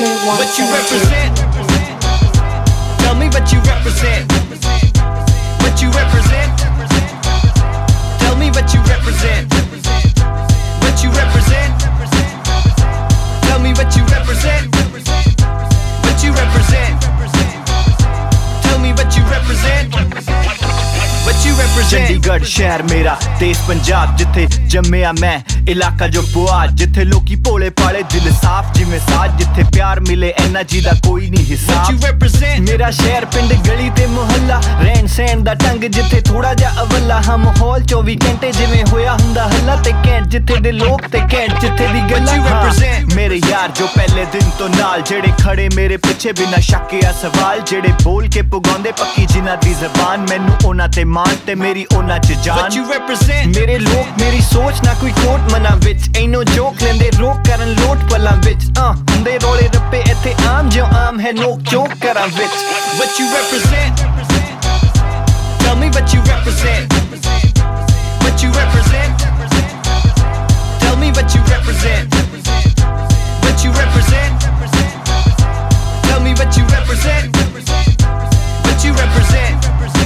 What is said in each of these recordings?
What you represent? Tell me what you represent. What you represent? Tell me what you represent. What you represent? Tell me what you represent. What you represent? Tell me what you represent. What you represent? Chandigarh शहर मेरा देश पंजाब जिथे जम्मिया मैं इलाका जो पुआध जिथे लोकी भोले पाले दिल साफ जिमें साथ जिथे प्यार मिले ऐना जी दा कोई नहीं हिसाब मेरा शहर पिंड गली ते मोहल्ला रहन सहन दा ढंग जिथे थोड़ा जा अवला हाँ माहौल 24 घंटे जिवें होया हुंदा हल्ला ते कैंट जिथे दे लोग ते कैंट जिथे दी गल्लां मेरे यार जो पहले दिन तो नाल जेड़े खड़े मेरे पीछे बिना शक या सवाल जेड़े बोल के पुगांदे पक्की जिन्हां दी ज़बान मैनू ओना ते मान ते मेरी ओना च जान मेरे लोग मेरी सोच ना कोई कोट मना विच ऐनो जोक लेंदे रोक करन लोट पलां विच हुंदे रोले रप्पे इत्थे आम जो आम है नोक चोक करां विच What you represent? Tell me what you represent. What you represent? Tell me what you represent. What you represent? Tell me what you represent. What you represent?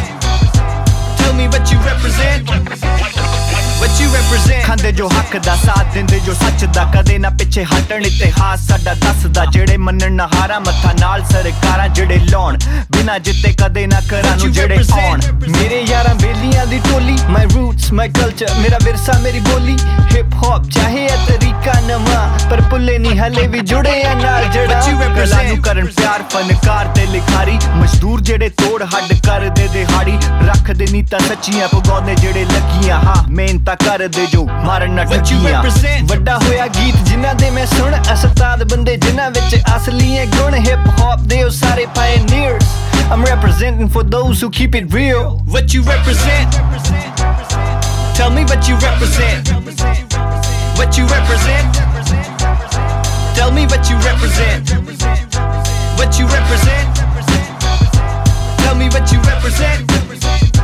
Tell me what you represent. What you represent? खांदे जो हक दा साथ दिंदे जो सच दा कदे ना पिछे हटण इतिहास साडा दसदा जेड़े मनण ना हारा मत्था नाल सरकारां जेड़े लाउण बिना जिते कदे ना करां जेड़े आउण मेरे यारां बेलियां दी टोली माय रूट्स माय कल्चर मेरा विरसा मेरी बोली हिप हॉप चाहे है तरीका नवा पर पुल्ले नहीं हले भी जुड़े आ नाल जड़ा कला नू करन प्यार फनकार ते लिखारी मजदूर जेड़े तोड़ हड कर दे दिहाड़ी रख दे नीता सच्चियां पगौंदे जेड़े लगियां हां मेहनत कर दे जो मारन ना टकियां वड्डा होया गीत जिन्हां दे मैं सुन अस्ताद बंदे जिन्हां विच असली है गुण हिप हॉप दे ओ सारे pioneers I'm representing for those who keep it real What you represent? Tell me what you represent. What you represent? Tell me what you represent. What you represent? Tell me what you represent.